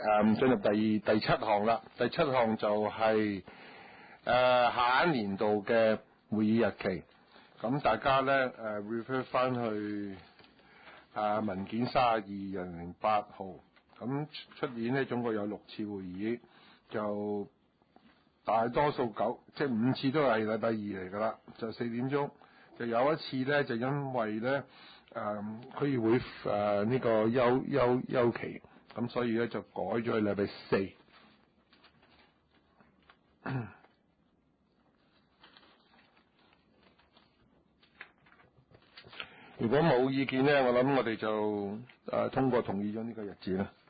進入第七項啦。第七項就係下一年度嘅會議日期。咁大家咧refer 翻去文件32/2008號。咁出年咧總共有6次會議，就大多數即係5次都係禮拜二嚟㗎啦，就4點鐘。就有一次咧，就因為咧區議會呢個休期，咁所以咧就改咗去禮拜四。如果冇意見咧，我諗我哋就通過同意咗呢個日子啦。